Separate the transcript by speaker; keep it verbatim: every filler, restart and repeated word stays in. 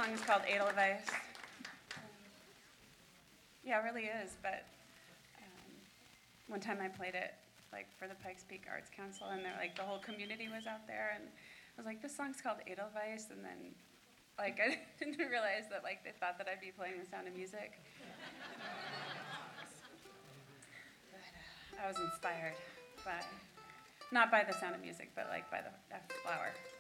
Speaker 1: song is called Edelweiss. Yeah, it really is, but um, one time I played it like for the Pikes Peak Arts Council, and they're like the whole community was out there, and I was like, this song's called Edelweiss, and then like I didn't realize that like they thought that I'd be playing The Sound of Music. But uh, I was inspired by, not by The Sound of Music, but like by the F Flower.